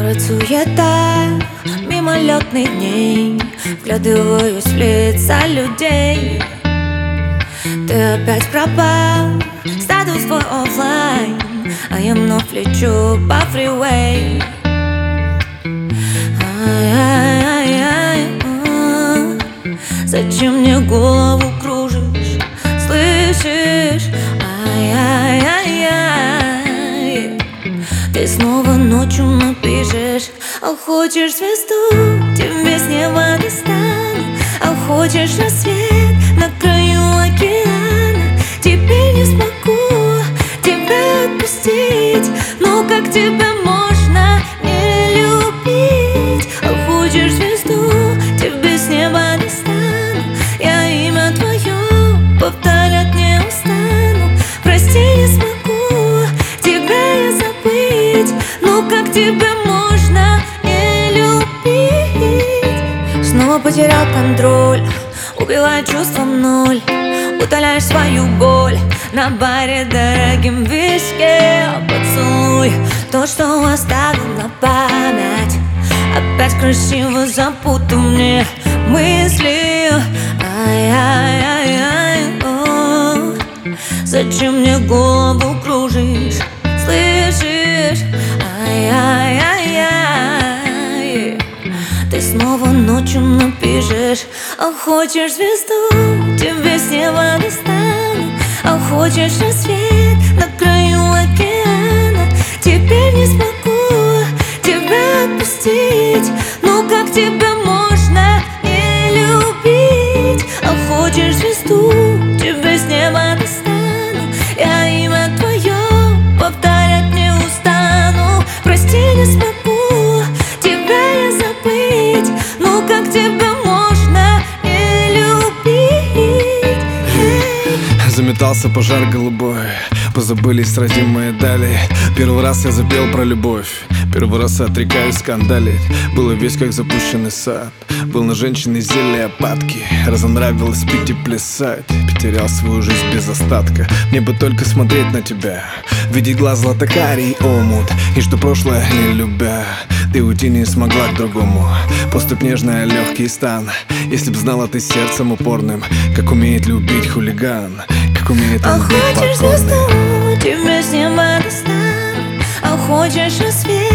Город суета, мимолетных дней, вглядываюсь в лица людей. Ты опять пропал, статус твой оффлайн, а я вновь лечу по фривей. Зачем мне голову кружишь, слышишь? Ай-яй-яй-яй. Ты снова ночью напишешь, а хочешь звезду, тебе с неба достану. А хочешь рассвет на краю океана. Теперь не смогу тебя отпустить, но как тебя можно не любить? А хочешь звезду, тебе с неба достану. Я имя твое повторять не устану. Прости, не смогу тебя я забыть, но как тебя можно не любить? Снова потерял контроль, убивая чувства в ноль. Утоляешь свою боль на баре дорогим виски. Поцелуй то, что оставил на память. Опять красиво запутал мне мысли. Ай-яй-яй-яй. Зачем мне голову кружишь, слышишь? Ай-яй-яй-яй. Ты снова ночью напишешь, а хочешь звезду, тебе с неба достану. А хочешь рассвет на краю океана. Теперь не смогу тебя отпустить, но как тебя можно не любить? А хочешь звезду, тебе с неба достану. Я имя твое повторять не устану. Прости, не смогу тебя я забыть, но как тебя можно не любить? Заметался пожар голубой, позабылись родимые дали. Первый раз я запел про любовь, первый раз отрекаюсь скандалить. Было весь как запущенный сад, был на женщине зелье опадки. Разонравилось пить и плясать, потерял свою жизнь без остатка. Мне бы только смотреть на тебя, видеть глаз златокарий омут. И что прошлое не любя, ты уйти не смогла к другому. Поступь нежная, легкий стан. Если б знала ты сердцем упорным, как умеет любить хулиган, как умеет он быть покорным. Хочешь звезду, тебе с неба достану. А хочешь рассвет